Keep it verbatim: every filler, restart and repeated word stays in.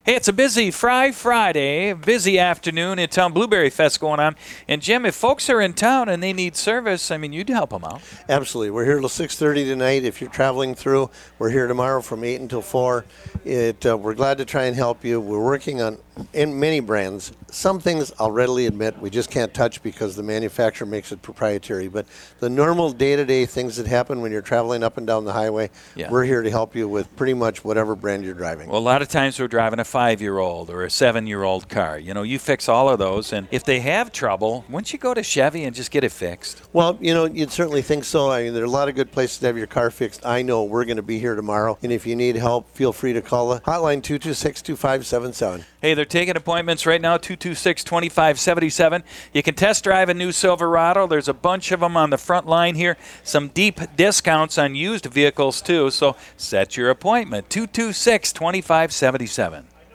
Hey, it's a busy Fry Friday, busy afternoon in town, Blueberry Fest going on. And, Jim, if folks are in town and they need service, I mean, you'd help them out. Absolutely. We're here till six thirty tonight. If you're traveling through, we're here tomorrow from eight until four. It, uh, we're glad to try and help you. We're working on in many brands. Some things I'll readily admit we just can't touch because the manufacturer makes it proprietary. But the normal day-to-day things that happen when you're traveling up and down the highway, Yeah. we're here to help you with pretty much whatever brand you're driving. Well, a lot of times we're driving a five-year-old or a seven-year-old car. You know, you fix all of those. And if they have trouble, wouldn't you go to Chevy and just get it fixed? Well, you know, you'd certainly think so. I mean, there are a lot of good places to have your car fixed. I know we're going to be here tomorrow. And if you need help, feel free to call the hotline two two six, two five seven seven. Hey, they're taking appointments right now, two two six, two five seven seven. You can test drive a new Silverado. There's a bunch of them on the front line here. Some deep discounts on used vehicles, too. So set your appointment, two two six, two five seven seven.